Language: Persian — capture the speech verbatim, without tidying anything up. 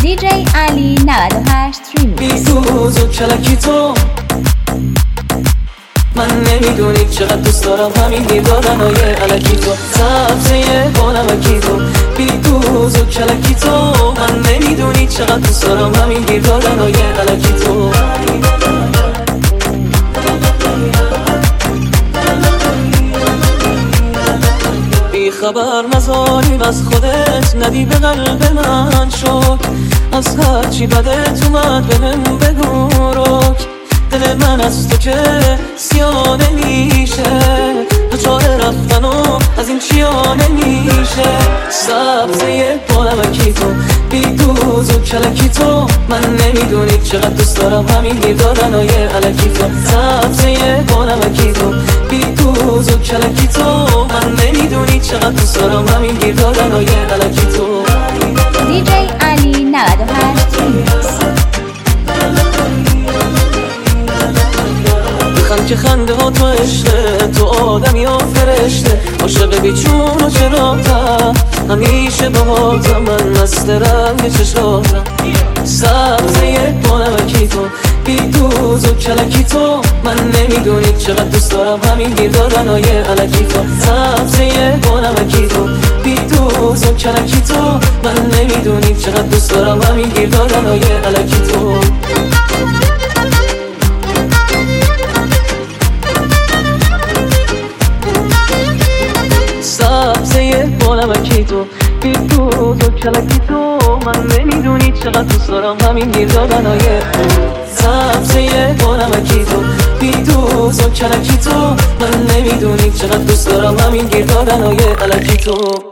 دی جی علی نود و هشت ریمیکس. بیروز و کلکی تو من نمیدونی چقدر دوست دارم همین گیر دادنهای علکی تو، سبزه بانمکی تو. بیروز و کلکی تو من نمیدونی چقدر دوست دارم همین گیر دادنهای علکی تو. بی خبر نزاریم از خودت، ندی به قلب من شد، از هرچی بدت اومد بهم بگو رک. دل من از تو که سیاه نمیشه، دوچار رفتن و از این چیا نمیشه. سبزه بانمکی تو، بیدوز و کلکی تو من نمیدونی چقدر دوست دارم همین گیر دادنهای علکی تو. سبزه بانمکی تو، بیدوز و کلکی تو من نمیدونی چقدر دوست دارم همین گیر دادنهای علکی تو. دی جی علی نود و هشت ریمیکس. بخند که خنده ها تو عشقه، تو آدمی ها فرشته، عاشق بیچون و چراتم، همیشه باهاتم، من مست رنگ چشاتم. سبزه بانمکی تو، بیدوز و کلکی تو من نمیدونی چقدر دوست دارم همین گیر دادنهای علکی تو. سبزه بانمکی تو، بیدوز و کلکی تو من نمیدونی چقدر دوست دارم همین گیر دادنهای علکی تو. سبزه بانمکی تو، بیدوز و کلکی تو من نمیدونی چقدر دوست دارم همین گیر دادنهای. سبزه بانمکی تو، بیدوز و کلکی تو من نمیدونی چقدر دوست دارم همین گیر دادنهای علکی تو.